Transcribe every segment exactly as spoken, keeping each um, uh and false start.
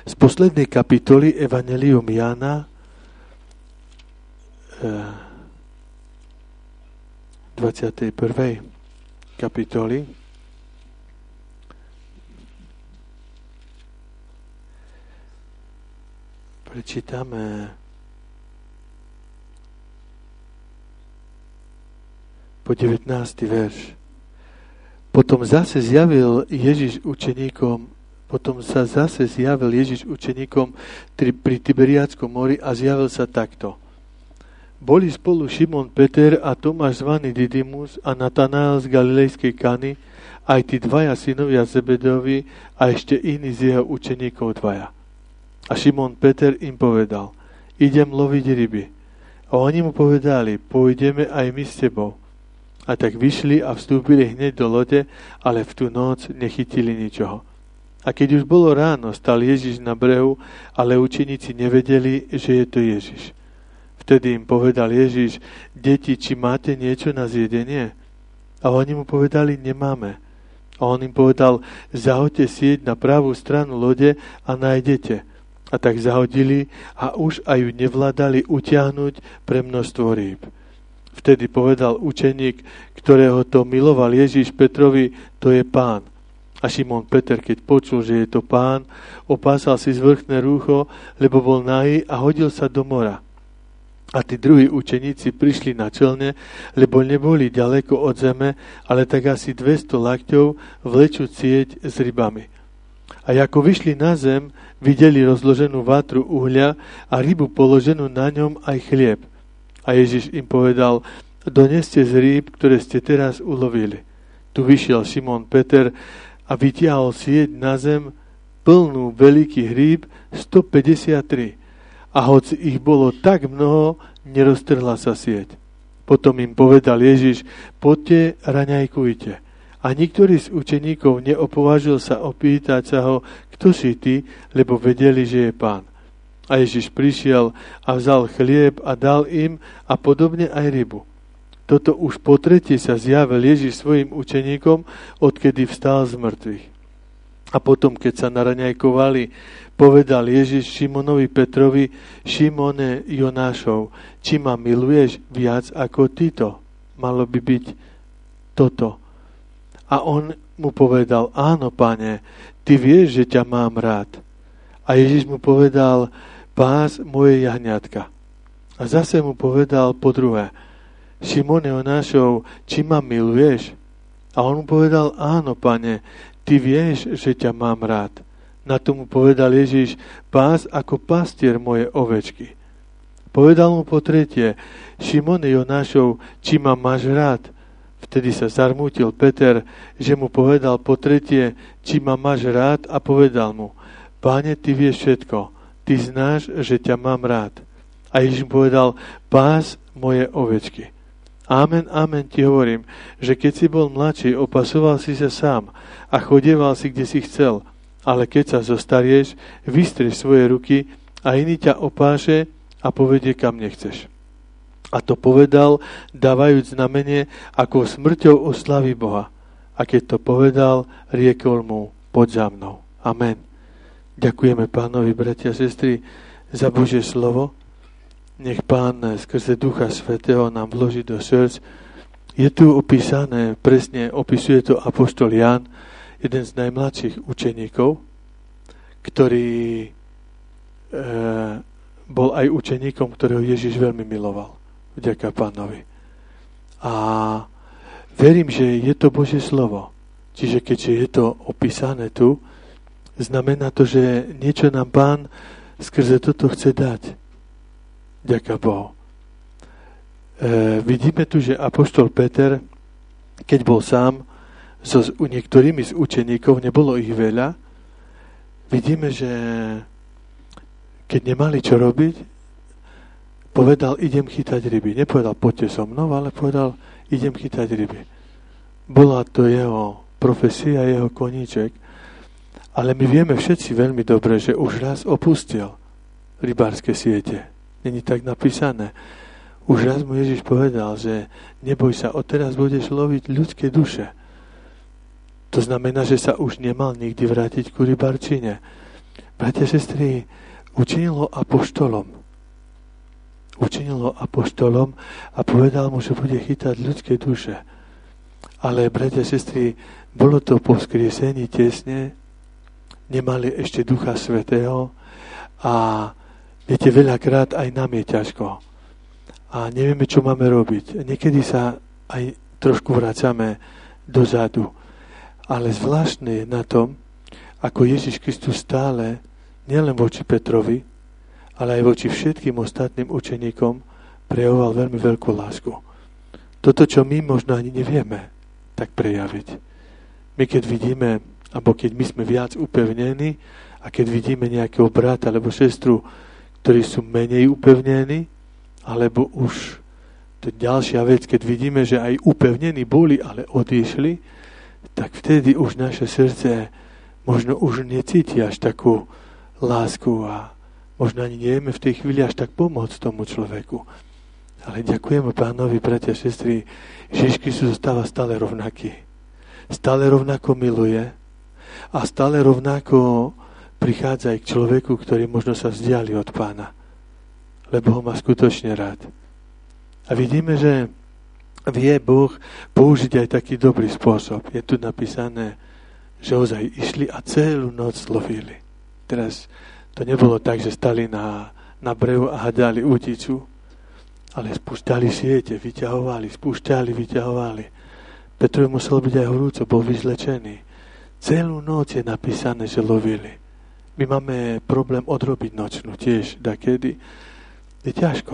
z poslednej kapitoly Evangelium Jána, dvadsiatej prvej kapitoly. Prečítame po devätnásty verš. Potom zase zjavil Ježiš učeníkom, potom sa zase zjavil Ježiš učeníkom pri Tiberiádskom mori a zjavil sa takto. Boli spolu Šimon Peter a Tomáš zvaný Didymus a Natanael z Galilejskej Kany, aj tí dvaja synovia Zebedovi a ešte iní z jeho učeníkov dvaja. A Šimon Peter im povedal, idem loviť ryby. A oni mu povedali, pôjdeme aj my s tebou. A tak vyšli a vstúpili hneď do lode, ale v tú noc nechytili ničoho. A keď už bolo ráno, stal Ježiš na brehu, ale učeníci nevedeli, že je to Ježiš. Vtedy im povedal Ježiš, deti, či máte niečo na zjedenie? A oni mu povedali, nemáme. A on im povedal, zahoďte sieť na pravú stranu lode a nájdete. A tak zahodili a už aj ju nevládali utiahnuť pre množstvo rýb. Vtedy povedal učeník, ktorého to miloval Ježiš Petrovi, to je Pán. A Šimon Peter, keď počul, že je to Pán, opásal si zvrchné rúcho, lebo bol nahý a hodil sa do mora. A tí druhí učeníci prišli na čelne, lebo neboli ďaleko od zeme, ale tak asi dvesto lakťov vlečú sieť s rybami. A ako vyšli na zem, videli rozloženú vátru uhlia a rybu položenú na ňom aj chlieb. A Ježiš im povedal, doneste z rýb, ktoré ste teraz ulovili. Tu vyšiel Šimon Peter a vytiahol sieť na zem plnú veľkých rýb stopäťdesiattri. A hoci ich bolo tak mnoho, neroztrhla sa sieť. Potom im povedal Ježiš, poďte, raňajkujte. A niektorý z učeníkov neopovážil sa opýtať sa ho, kto si ty, lebo vedeli, že je Pán. A Ježiš prišiel a vzal chlieb a dal im a podobne aj rybu. Toto už po tretie sa zjavil Ježiš svojim učeníkom, odkedy vstal z mŕtvych. A potom, keď sa naraňajkovali, povedal Ježiš Šimonovi Petrovi, Šimone Jonášov, či ma miluješ viac ako tyto? Malo by byť toto. A on mu povedal, áno, Pane, ty vieš, že ťa mám rád. A Ježiš mu povedal, pás moje jahňatka. A zase mu povedal po druhé, Šimon Jonášov, či ma miluješ? A on mu povedal, áno, Pane, ty vieš, že ťa mám rád. Na to mu povedal Ježiš, pás ako pastier moje ovečky. Povedal mu po tretie, Šimon Jonášov, či ma máš rád? Vtedy sa zarmútil Peter, že mu povedal po tretie, či ma máš rád, a povedal mu, Páne, ty vieš všetko, ty znáš, že ťa mám rád. A Ježiš mu povedal, pás moje ovečky. Amen, amen ti hovorím, že keď si bol mladší, opasoval si sa sám a chodieval si, kde si chcel. Ale keď sa zostarieš, vystrieš svoje ruky a iný ťa opáše a povedie, kam nechceš. A to povedal, dávajúc znamenie, ako smrťou oslaví Boha. A keď to povedal, riekol mu, poď za mnou. Amen. Ďakujeme Pánovi, bratia a sestry, za Božie slovo. Nech Pán skrze Ducha Svätého nám vloží do srdc. Je tu opísané, presne opisuje to apoštol Ján, jeden z najmladších učeníkov, ktorý e, bol aj učeníkom, ktorého Ježiš veľmi miloval. Vďaka Pánovi. A verím, že je to Božie slovo. Čiže keďže je to opísané tu, znamená to, že niečo nám Pán skrze toto chce dať. Ďaká Bohu. E, vidíme tu, že apoštol Peter, keď bol sám so s niektorými z učeníkov, nebolo ich veľa, vidíme, že keď nemali čo robiť, povedal, idem chytať ryby. Nepovedal, poďte so mnou, ale povedal, idem chytať ryby. Bola to jeho profesia, jeho koníček, ale my vieme všetci veľmi dobre, že už raz opustil rybárske siete. Není tak napísané. Už raz mu Ježiš povedal, že neboj sa, odteraz budeš loviť ľudské duše. To znamená, že sa už nemal nikdy vrátiť ku rybarčine. Bratia, sestry, učinilo apoštolom. Učinilo apoštolom a povedal mu, že bude chytať ľudské duše. Ale, bratia, sestry, bolo to po vzkriesení tesne, nemali ešte Ducha Svätého a viete, veľakrát aj nám je ťažko. A nevieme, čo máme robiť. Niekedy sa aj trošku vracame dozadu. Ale zvláštne je na tom, ako Ježiš Kristus stále, nielen voči Petrovi, ale aj voči všetkým ostatným učeníkom prejavoval veľmi veľkú lásku. Toto, čo my možno ani nevieme tak prejaviť. My keď vidíme, alebo keď my sme viac upevnení a keď vidíme nejakého brata alebo sestru, ktorí sú menej upevnení, alebo už to je ďalšia vec, keď vidíme, že aj upevnení boli, ale odišli, tak vtedy už naše srdce možno už necíti až takú lásku a možno ani nevieme v tej chvíli až tak pomôcť tomu človeku. Ale ďakujeme Pánovi, bratia a sestry, že Ježiš Kristus zostáva stále rovnaký. Stále rovnako miluje a stále rovnako prichádza aj k človeku, ktorý možno sa vzdiali od Pána, lebo ho má skutočne rád. A vidíme, že vie Boh použiť aj taký dobrý spôsob. Je tu napísané, že ozaj išli a celú noc lovili. Teraz to nebolo tak, že stali na, na brehu a hľadali uticu, ale spúšťali siete, vyťahovali, spúšťali, vyťahovali. Petrovi muselo byť aj horúco, bol vyzlečený. Celú noc je napísané, že lovili. My máme problém odrobiť nočnú tiež, dakedy. Je ťažko,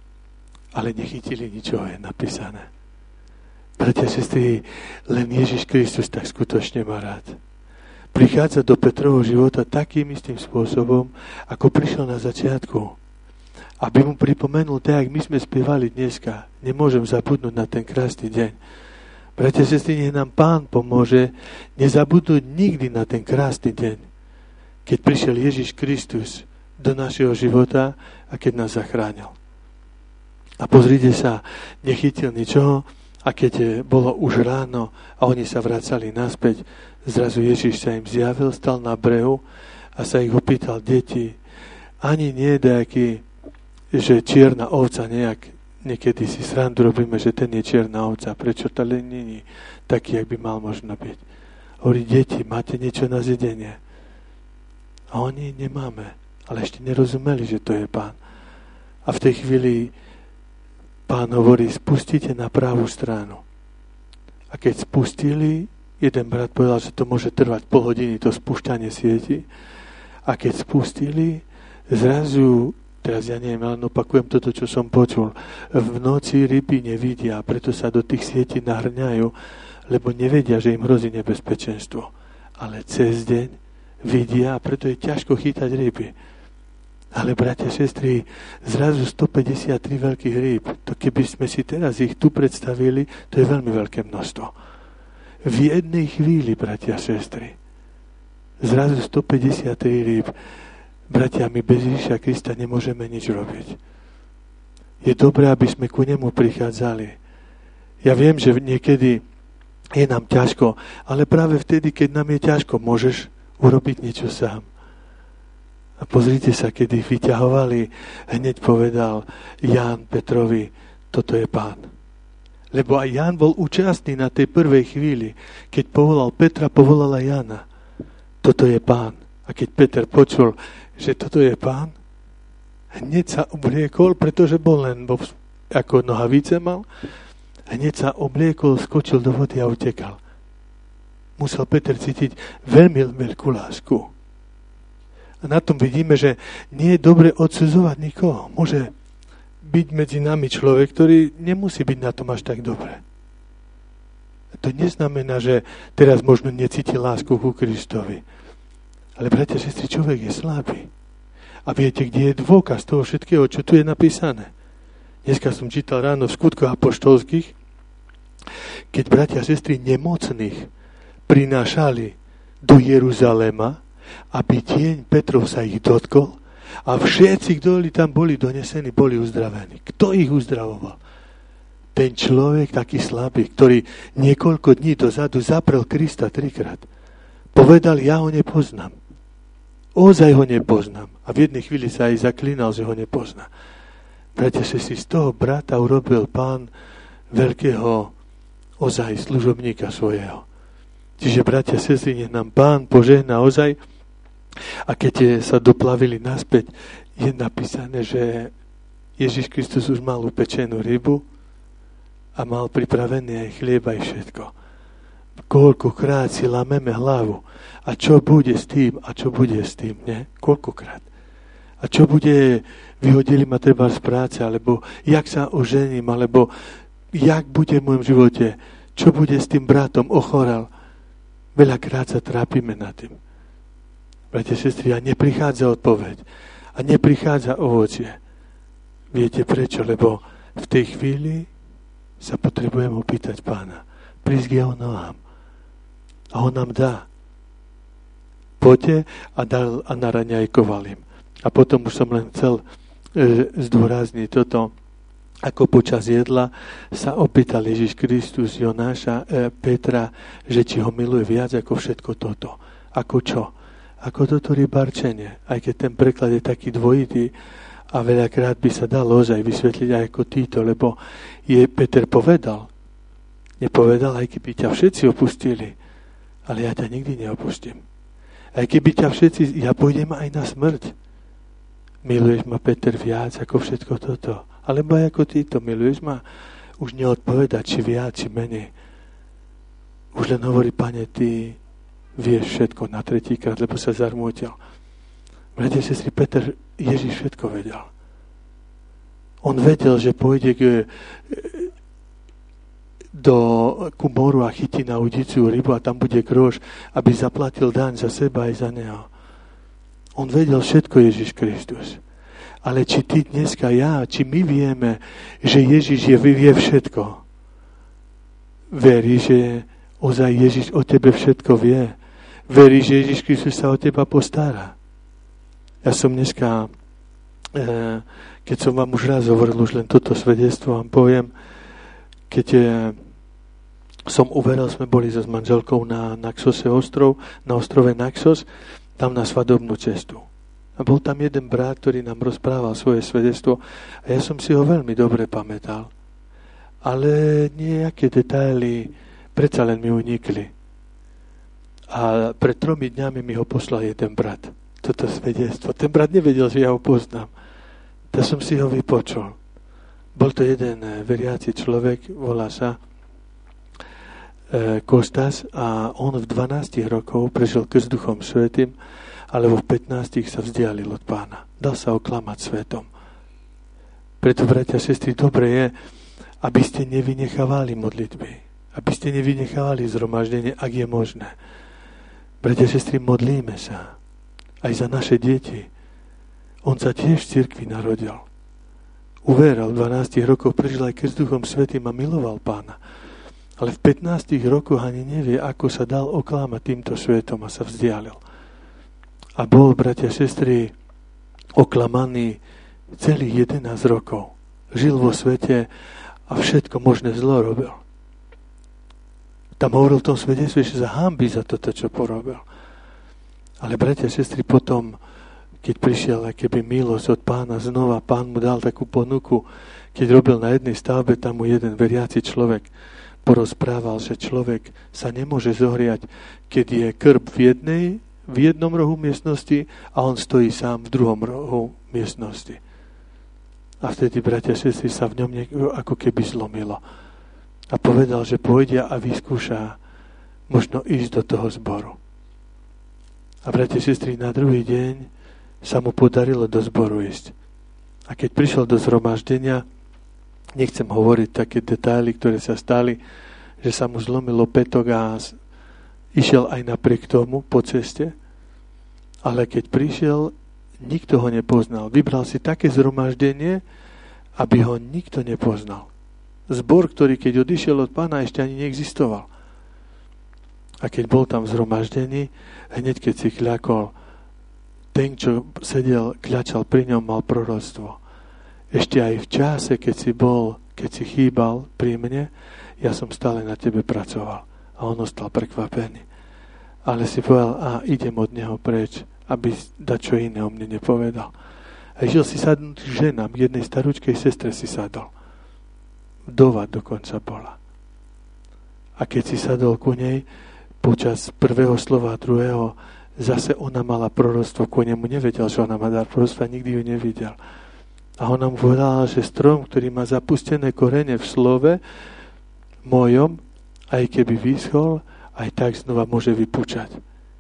ale nechytili ničo, je napísané. Bratia, sestry, len Ježiš Kristus tak skutočne má rád. Prichádza do Petrovho života takým istým spôsobom, ako prišiel na začiatku. Aby mu pripomenul, tak jak my sme spievali dneska, nemôžem zabudnúť na ten krásny deň. Bratia, sestry, nech nám Pán pomôže nezabudnúť nikdy na ten krásny deň, keď prišiel Ježiš Kristus do našeho života a keď nás zachránil. A pozrite sa, nechytil ničoho a keď bolo už ráno a oni sa vracali naspäť, zrazu Ježiš sa im zjavil, stal na brehu a sa ich opýtal, deti, ani nie nejaký, že čierna ovca nejak, niekedy si srandu robíme, že ten je čierna ovca, prečo to len nie taký, jak by mal možno byť. Hovorí, deti, máte niečo na zjedenie? A oni nemáme, ale ešte nerozumeli, že to je Pán. A v tej chvíli Pán hovorí, spustite na pravú stranu. A keď spustili, jeden brat povedal, že to môže trvať pol hodiny, to spúšťanie sieti. A keď spustili, zrazu, teraz ja neviem, ale opakujem toto, čo som počul, v noci ryby nevidia, preto sa do tých sietí nahrňajú, lebo nevedia, že im hrozí nebezpečenstvo. Ale cez deň vidia a preto je ťažko chytať ryby. Ale, bratia, sestry, zrazu stopäťdesiattri veľkých rýb, to keby sme si teraz ich tu predstavili, to je veľmi veľké množstvo. V jednej chvíli, bratia, sestry, zrazu stopäťdesiattri rýb. Bratia, my bez Ježiša Krista nemôžeme nič robiť. Je dobré, aby sme ku nemu prichádzali. Ja viem, že niekedy je nám ťažko, ale práve vtedy, keď nám je ťažko, môžeš urobiť niečo sám. A pozrite sa, keď ich vyťahovali, hneď povedal Ján Petrovi, toto je Pán. Lebo aj Ján bol účastný na tej prvej chvíli. Keď povolal Petra, povolala Jána. Toto je Pán. A keď Peter počul, že toto je Pán, hneď sa obliekol, pretože bol len ako nohavice mal, hneď sa obliekol, skočil do vody a utekal. Musel Peter cítiť veľmi veľkú lásku. A na tom vidíme, že nie je dobre odsudzovať nikoho. Môže byť medzi nami človek, ktorý nemusí byť na tom až tak dobre. A to neznamená, že teraz možno necíti lásku ku Kristovi. Ale, bratia, sestry, človek je slabý. A viete, kde je dôkaz toho všetkého, čo tu je napísané? Dneska som čítal ráno v skutkoch apoštolských, keď bratia a sestry nemocných prinášali do Jeruzalema, aby tieň Petrov sa ich dotkol a všetci, ktorí tam boli donesení, boli uzdravení. Kto ich uzdravoval? Ten človek taký slabý, ktorý niekoľko dní dozadu zaprel Krista trikrát. Povedal, ja ho nepoznám. ozaj ho nepoznám. A v jednej chvíli sa aj zaklínal, že ho nepozná. Bratia, že si z toho brata urobil Pán veľkého ozaj služobníka svojho. Čiže, bratia, sestry, nech nám Pán požehná ozaj. A keď sa doplavili naspäť, je napísané, že Ježiš Kristus už mal upečenú rybu a mal pripravený aj chlieb, aj všetko. Koľkokrát si lámeme hlavu. A čo bude s tým? A čo bude s tým? Nie? Koľkokrát? A čo bude, vyhodili ma treba z práce, alebo jak sa ožením, alebo jak bude v môjom živote, čo bude s tým bratom, ochorel. Veľakrát sa trápime nad tým. Bratia, sestry, a neprichádza odpoveď. A neprichádza ovocie. Viete prečo? Lebo v tej chvíli sa potrebujeme opýtať Pána. Prísť k jeho nohám. A on nám dá. Poďte a, dal, a naraňajkoval im. A potom už som len chcel e, zdôrazniť toto, ako počas jedla sa opýtal Ježiš Kristus Jonáša, e, Petra, že či ho miluje viac ako všetko toto. Ako čo? Ako toto rybarčenie. Aj keď ten preklad je taký dvojitý a veľakrát by sa dalo ozaj vysvetliť aj ako títo, lebo je Peter povedal, nepovedal, aj keby ťa všetci opustili, ale ja ťa nikdy neopustím. Aj keby ťa všetci, ja pôjdem aj na smrť. Miluješ ma, Peter, viac ako všetko toto. Alebo aj ako títo, miluješ ma? Už neodpovedať, či viac, či menej. Už len hovorí, Pane, ty vieš všetko na tretíkrát, lebo sa zarmútil. Bratia, sestry, Peter, Ježiš všetko vedel. On vedel, že pôjde k, do, ku moru a chytí na udiciu rybu a tam bude groš, aby zaplatil daň za seba aj za neho. On vedel všetko, Ježiš Kristus. Ale či ty dneska, ja, či my vieme, že Ježiš je, vie všetko. Verí, že ozaj Ježiš o tebe všetko vie. Verí, že Ježiš Kristus sa o teba postará. Ja som dneska, eh, keď som vám už raz hovoril, už len toto svedectvo vám poviem, keď eh, som uveril, sme boli so s manželkou na Naxose ostrov, na ostrove Naxos, tam na svadobnú cestu. A bol tam jeden brat, ktorý nám rozprával svoje svedectvo a ja som si ho veľmi dobre pamätal. Ale nejaké detaily predsa len mi unikli. A pred tromi dňami mi ho poslal jeden brat. Toto svedectvo. Ten brat nevedel, že ja ho poznám. Tak som si ho vypočul. Bol to jeden veriaci človek, volá sa Kostas a on v dvanástich rokov prežil krst Duchom Svätým, alebo v pätnástich sa vzdialil od Pána. Dal sa oklamať svetom. Preto, bratia a sestry, dobre je, aby ste nevynechávali modlitby. Aby ste nevynechávali zhromaždenie, ak je možné. Bratia a sestry, modlíme sa. Aj za naše deti. On sa tiež v cirkvi narodil. Uveral, v dvanástich rokoch prežil aj krst Duchom Svätým a miloval Pána. Ale v pätnástich rokoch ani nevie, ako sa dal oklamať týmto svetom a sa vzdialil. A bol, bratia a sestry, oklamaný celých jedenásť rokov. Žil vo svete a všetko možné zlo robil. Tam hovoril v tom svedectve, že sa hanbí za toto, čo porobil. Ale, bratia a sestry, potom, keď prišiel akéby milosť od Pána znova, Pán mu dal takú ponuku, keď robil na jednej stavbe, tam mu jeden veriaci človek porozprával, že človek sa nemôže zohriať, keď je krb v jednej, v jednom rohu miestnosti a on stojí sám v druhom rohu miestnosti. A vtedy, bratia a sestry, sa v ňom niekto ako keby zlomilo. A povedal, že pôjde a vyskúša možno ísť do toho zboru. A bratia a sestry, na druhý deň sa mu podarilo do zboru ísť. A keď prišiel do zhromaždenia, nechcem hovoriť také detaily, ktoré sa stali, že sa mu zlomilo pätok a išiel aj napriek tomu po ceste, ale keď prišiel, nikto ho nepoznal. Vybral si také zhromaždenie, aby ho nikto nepoznal. Zbor, ktorý keď odišiel od Pána, ešte ani neexistoval. A keď bol tam v zhromaždení, hneď keď si kľakol, ten, čo sedel, kľačal pri ňom, mal proroctvo. Ešte aj v čase, keď si bol, keď si chýbal pri mne, ja som stále na tebe pracoval. A on ostal prekvapený. Ale si povedal, a idem od neho preč. aby dačo iné o mne nepovedal. A išiel si sadnúť k ženám, k jednej starúčkej sestre si sadol. Vdova dokonca bola. A keď si sadol ku nej, počas prvého slova a druhého, zase ona mala proroctvo, ku nemu nevedel, že ona má dar proroctva, nikdy ju nevidel. A ona mu povedala, že strom, ktorý má zapustené korene v slove mojom, aj keby vyschol, aj tak znova môže vypúčať.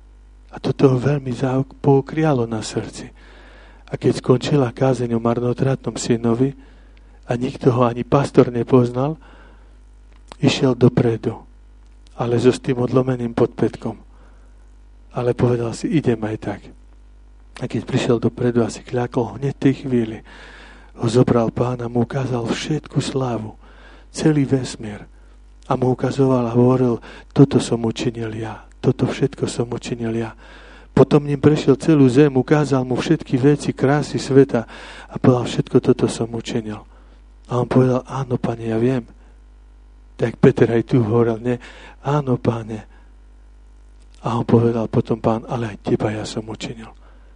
A toto ho veľmi poukrialo na srdci. A keď skončila kázeň o marnotratnom synovi a nikto ho ani pastor nepoznal, išiel dopredu, ale so s tým odlomeným podpätkom. Ale povedal si, idem aj tak. A keď prišiel dopredu a si kľakol, hneď tej chvíli ho zobral Pán a mu ukázal všetku slávu, celý vesmír. A mu ukazoval a hovoril, toto som učinil ja, toto všetko som učinil ja. Potom ním prešiel celú zem, ukázal mu všetky veci, krásy sveta a povedal, všetko toto som učinil. A on povedal, áno, Pane, ja viem. Tak Peter aj tu hovoril, nie? Áno, Pane. A on povedal potom Pán, ale aj teba ja som učinil.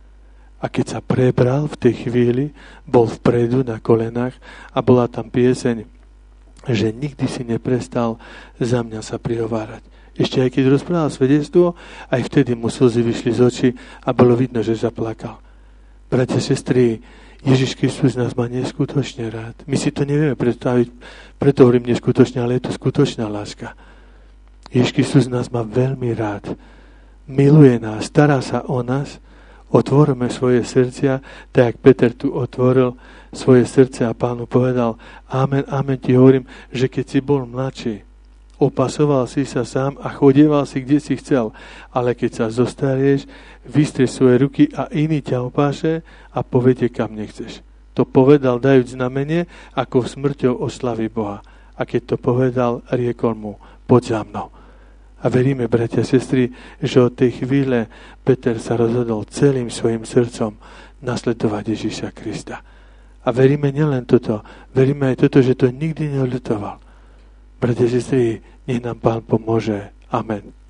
A keď sa prebral v tej chvíli, bol vpredu na kolenách a bola tam pieseň, že nikdy si neprestal za mňa sa prihovárať. Ešte aj keď rozprával svedectvo, aj vtedy mu slzy vyšli z očí a bolo vidno, že zaplakal. Bratia, sestry, Ježiš Kristus nás má neskutočne rád. My si to nevieme predstaviť, preto hovorím neskutočne, ale je to skutočná láska. Ježiš Kristus nás má veľmi rád. Miluje nás, stará sa o nás, otvoríme svoje srdcia, tak jak Peter tu otvoril svoje srdce a Pánu povedal, amen, amen, ti hovorím, že keď si bol mladší, opasoval si sa sám a chodieval si, kde si chcel. Ale keď sa zostarieš, vystrieš svoje ruky a iný ťa opáše a povedie, kam nechceš. To povedal, dajúc znamenie, ako smrťou oslaví Boha. A keď to povedal, riekol mu, poď za mnou. A veríme, bratia a sestry, že od tej chvíle Peter sa rozhodol celým svojim srdcom nasledovať Ježiša Krista. A veríme nielen toto, veríme aj toto, že to nikdy neľutoval. Bratia a sestry, nech nám Pán pomôže. Amen.